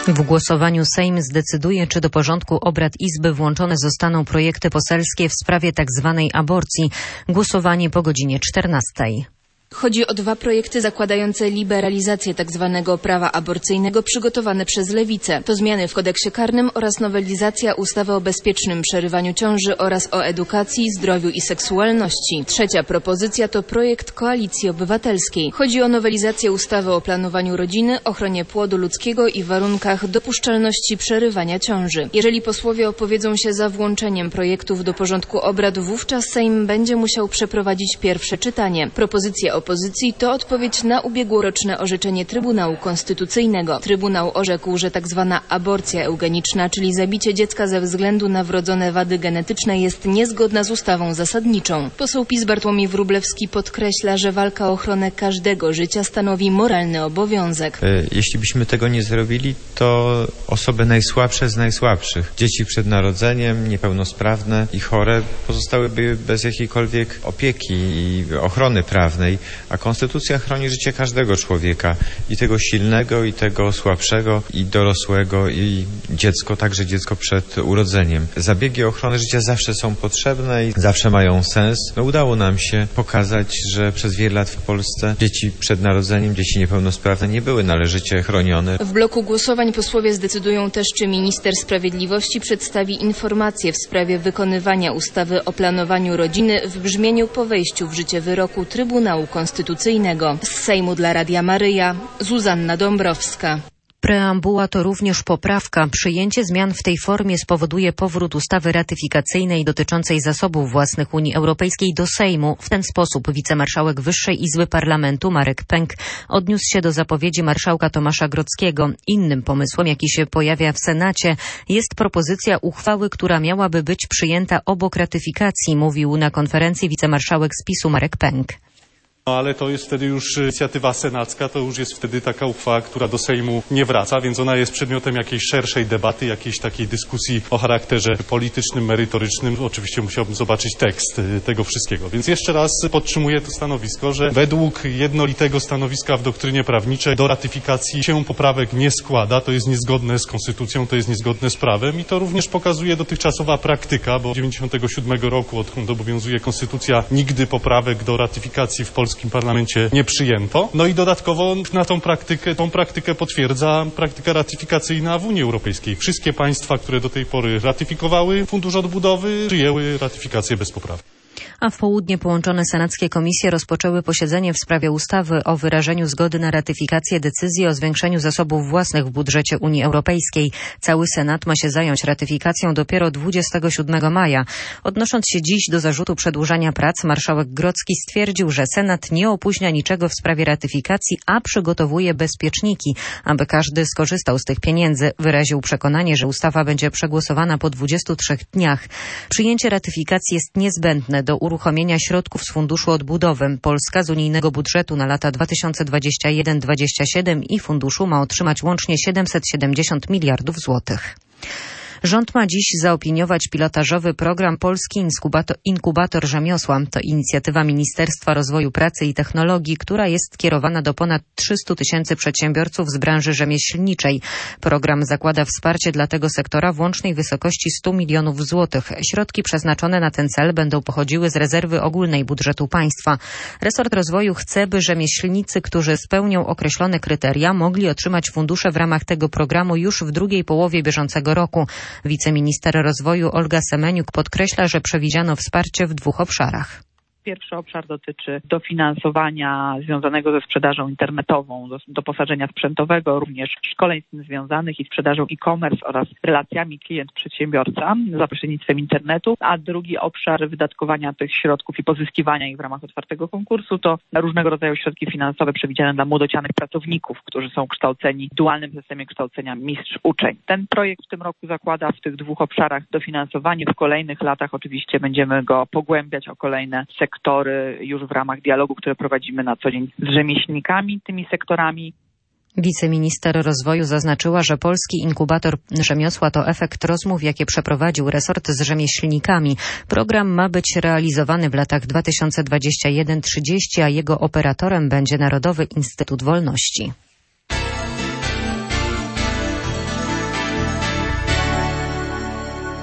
W głosowaniu Sejm zdecyduje, czy do porządku obrad Izby włączone zostaną projekty poselskie w sprawie tzw. aborcji. Głosowanie po godzinie 14. Chodzi o dwa projekty zakładające liberalizację tzw. prawa aborcyjnego przygotowane przez Lewicę. To zmiany w kodeksie karnym oraz nowelizacja ustawy o bezpiecznym przerywaniu ciąży oraz o edukacji, zdrowiu i seksualności. Trzecia propozycja to projekt Koalicji Obywatelskiej. Chodzi o nowelizację ustawy o planowaniu rodziny, ochronie płodu ludzkiego i warunkach dopuszczalności przerywania ciąży. Jeżeli posłowie opowiedzą się za włączeniem projektów do porządku obrad, wówczas Sejm będzie musiał przeprowadzić pierwsze czytanie. Propozycje opozycji to odpowiedź na ubiegłoroczne orzeczenie Trybunału Konstytucyjnego. Trybunał orzekł, że tzw. aborcja eugeniczna, czyli zabicie dziecka ze względu na wrodzone wady genetyczne, jest niezgodna z ustawą zasadniczą. Poseł PiS Bartłomiej Wróblewski podkreśla, że walka o ochronę każdego życia stanowi moralny obowiązek. Jeśli byśmy tego nie zrobili, to osoby najsłabsze z najsłabszych, dzieci przed narodzeniem, niepełnosprawne i chore, pozostałyby bez jakiejkolwiek opieki i ochrony prawnej. A konstytucja chroni życie każdego człowieka, i tego silnego, i tego słabszego, i dorosłego, i dziecko, także dziecko przed urodzeniem. Zabiegi ochrony życia zawsze są potrzebne i zawsze mają sens. Udało nam się pokazać, że przez wiele lat w Polsce dzieci przed narodzeniem, dzieci niepełnosprawne nie były należycie chronione. W bloku głosowań posłowie zdecydują też, czy minister sprawiedliwości przedstawi informację w sprawie wykonywania ustawy o planowaniu rodziny w brzmieniu po wejściu w życie wyroku Trybunału Konstytucyjnego. Z Sejmu dla Radia Maryja, Zuzanna Dąbrowska. Preambuła to również poprawka. Przyjęcie zmian w tej formie spowoduje powrót ustawy ratyfikacyjnej dotyczącej zasobów własnych Unii Europejskiej do Sejmu. W ten sposób wicemarszałek Wyższej Izby Parlamentu Marek Pęk odniósł się do zapowiedzi marszałka Tomasza Grodzkiego. Innym pomysłem, jaki się pojawia w Senacie, jest propozycja uchwały, która miałaby być przyjęta obok ratyfikacji, mówił na konferencji wicemarszałek z PiS-u Marek Pęk. No ale to jest wtedy już inicjatywa senacka, to już jest wtedy taka uchwała, która do Sejmu nie wraca, więc ona jest przedmiotem jakiejś szerszej debaty, jakiejś takiej dyskusji o charakterze politycznym, merytorycznym. Oczywiście musiałbym zobaczyć tekst tego wszystkiego. Więc jeszcze raz podtrzymuję to stanowisko, że według jednolitego stanowiska w doktrynie prawniczej do ratyfikacji się poprawek nie składa. To jest niezgodne z konstytucją, to jest niezgodne z prawem i to również pokazuje dotychczasowa praktyka, bo 1997 roku, odkąd obowiązuje konstytucja, nigdy poprawek do ratyfikacji w polskim parlamencie nie przyjęto. No i dodatkowo na tą praktykę potwierdza praktyka ratyfikacyjna w Unii Europejskiej. Wszystkie państwa, które do tej pory ratyfikowały Fundusz Odbudowy, przyjęły ratyfikację bez poprawek. A w południe połączone senackie komisje rozpoczęły posiedzenie w sprawie ustawy o wyrażeniu zgody na ratyfikację decyzji o zwiększeniu zasobów własnych w budżecie Unii Europejskiej. Cały Senat ma się zająć ratyfikacją dopiero 27 maja. Odnosząc się dziś do zarzutu przedłużania prac, marszałek Grodzki stwierdził, że Senat nie opóźnia niczego w sprawie ratyfikacji, a przygotowuje bezpieczniki, aby każdy skorzystał z tych pieniędzy. Wyraził przekonanie, że ustawa będzie przegłosowana po 23 dniach. Przyjęcie ratyfikacji jest niezbędne do uruchomienia środków z Funduszu Odbudowy. Polska z unijnego budżetu na lata 2021-2027 i funduszu ma otrzymać łącznie 770 miliardów złotych. Rząd ma dziś zaopiniować pilotażowy program Polski Inkubator Rzemiosła. To inicjatywa Ministerstwa Rozwoju Pracy i Technologii, która jest kierowana do ponad 300 tysięcy przedsiębiorców z branży rzemieślniczej. Program zakłada wsparcie dla tego sektora w łącznej wysokości 100 milionów złotych. Środki przeznaczone na ten cel będą pochodziły z rezerwy ogólnej budżetu państwa. Resort rozwoju chce, by rzemieślnicy, którzy spełnią określone kryteria, mogli otrzymać fundusze w ramach tego programu już w drugiej połowie bieżącego roku. Wiceminister rozwoju Olga Semeniuk podkreśla, że przewidziano wsparcie w dwóch obszarach. Pierwszy obszar dotyczy dofinansowania związanego ze sprzedażą internetową, doposażenia sprzętowego, również szkoleń z tym związanych i sprzedażą e-commerce oraz relacjami klient-przedsiębiorca za pośrednictwem internetu, a drugi obszar wydatkowania tych środków i pozyskiwania ich w ramach otwartego konkursu to różnego rodzaju środki finansowe przewidziane dla młodocianych pracowników, którzy są kształceni w dualnym systemie kształcenia mistrz-uczeń. Ten projekt w tym roku zakłada w tych dwóch obszarach dofinansowanie. W kolejnych latach oczywiście będziemy go pogłębiać o kolejne sektory już w ramach dialogu, który prowadzimy na co dzień z rzemieślnikami, tymi sektorami. Wiceminister rozwoju zaznaczyła, że Polski Inkubator Rzemiosła to efekt rozmów, jakie przeprowadził resort z rzemieślnikami. Program ma być realizowany w latach 2021-30, a jego operatorem będzie Narodowy Instytut Wolności.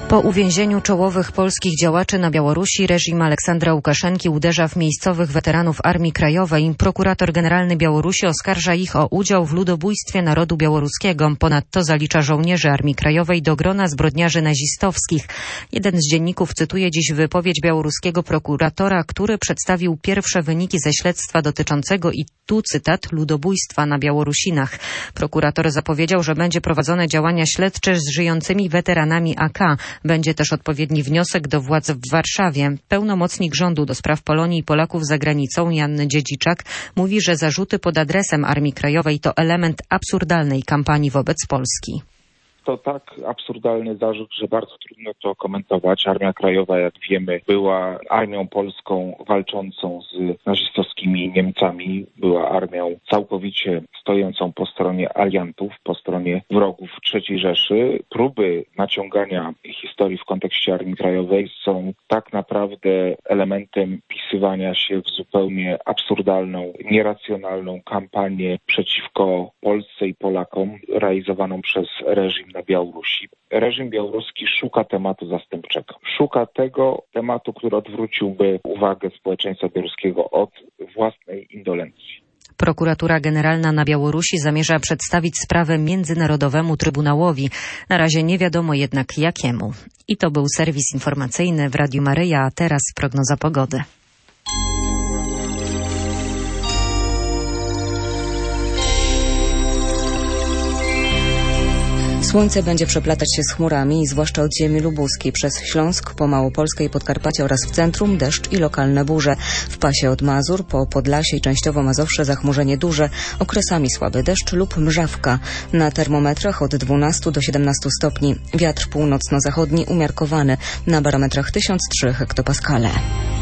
Po uwięzieniu czołowych polskich działaczy na Białorusi reżim Aleksandra Łukaszenki uderza w miejscowych weteranów Armii Krajowej. Prokurator Generalny Białorusi oskarża ich o udział w ludobójstwie narodu białoruskiego. Ponadto zalicza żołnierzy Armii Krajowej do grona zbrodniarzy nazistowskich. Jeden z dzienników cytuje dziś wypowiedź białoruskiego prokuratora, który przedstawił pierwsze wyniki ze śledztwa dotyczącego, i tu cytat, ludobójstwa na Białorusinach. Prokurator zapowiedział, że będzie prowadzone działania śledcze z żyjącymi weteranami AK. Będzie też odpowiedni wniosek do władz w Warszawie. Pełnomocnik rządu do spraw Polonii i Polaków za granicą Jan Dziedziczak mówi, że zarzuty pod adresem Armii Krajowej to element absurdalnej kampanii wobec Polski. To tak absurdalny zarzut, że bardzo trudno to komentować. Armia Krajowa, jak wiemy, była armią polską walczącą z nazistowskimi Niemcami. Była armią całkowicie stojącą po stronie aliantów, po stronie wrogów III Rzeszy. Próby naciągania historii w kontekście Armii Krajowej są tak naprawdę elementem wpisywania się w zupełnie absurdalną, nieracjonalną kampanię przeciwko Polsce i Polakom realizowaną przez reżim na Białorusi. Reżim białoruski szuka tematu zastępczego. Szuka tego tematu, który odwróciłby uwagę społeczeństwa białoruskiego od własnej indolencji. Prokuratura Generalna na Białorusi zamierza przedstawić sprawę Międzynarodowemu Trybunałowi. Na razie nie wiadomo jednak jakiemu. I to był serwis informacyjny w Radiu Maryja, a teraz prognoza pogody. Słońce będzie przeplatać się z chmurami, zwłaszcza od ziemi lubuskiej przez Śląsk, po Małopolskę i Podkarpacie oraz w centrum deszcz i lokalne burze. W pasie od Mazur po Podlasie i częściowo Mazowsze zachmurzenie duże, okresami słaby deszcz lub mrzawka. Na termometrach od 12 do 17 stopni. Wiatr północno-zachodni umiarkowany, na barometrach 1003 hektopaskale.